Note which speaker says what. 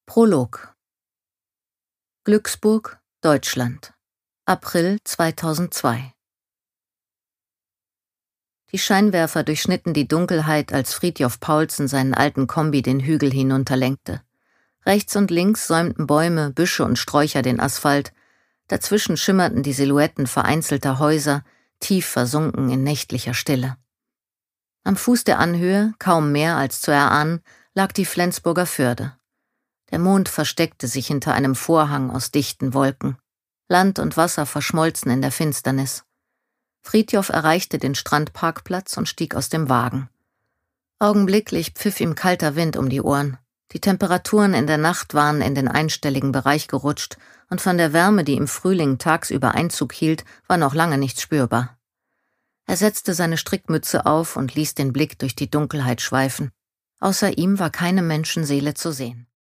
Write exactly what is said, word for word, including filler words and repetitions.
Speaker 1: Prolog. Glücksburg, Deutschland. April zweitausendzwei. Die Scheinwerfer durchschnitten die Dunkelheit, als Fridtjof Paulsen seinen alten Kombi den Hügel hinunterlenkte. Rechts und links säumten Bäume, Büsche und Sträucher den Asphalt. Dazwischen schimmerten die Silhouetten vereinzelter Häuser, tief versunken in nächtlicher Stille. Am Fuß der Anhöhe, kaum mehr als zu erahnen, lag die Flensburger Förde. Der Mond versteckte sich hinter einem Vorhang aus dichten Wolken. Land und Wasser verschmolzen in der Finsternis. Fridtjof erreichte den Strandparkplatz und stieg aus dem Wagen. Augenblicklich pfiff ihm kalter Wind um die Ohren. Die Temperaturen in der Nacht waren in den einstelligen Bereich gerutscht und von der Wärme, die im Frühling tagsüber Einzug hielt, war noch lange nichts spürbar. Er setzte seine Strickmütze auf und ließ den Blick durch die Dunkelheit schweifen. Außer ihm war keine Menschenseele zu sehen.